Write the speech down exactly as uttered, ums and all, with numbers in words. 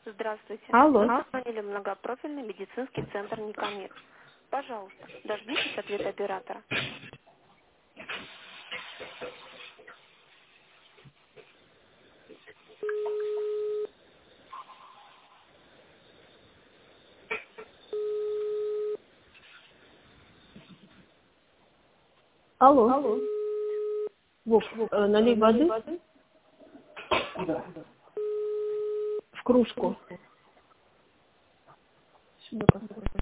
Здравствуйте. Алло. Вы позвонили в многопрофильный медицинский центр Никомир. Пожалуйста, дождитесь ответа оператора. Алло. Алло. Вов, э, налей воды Да. в кружку. Сюда,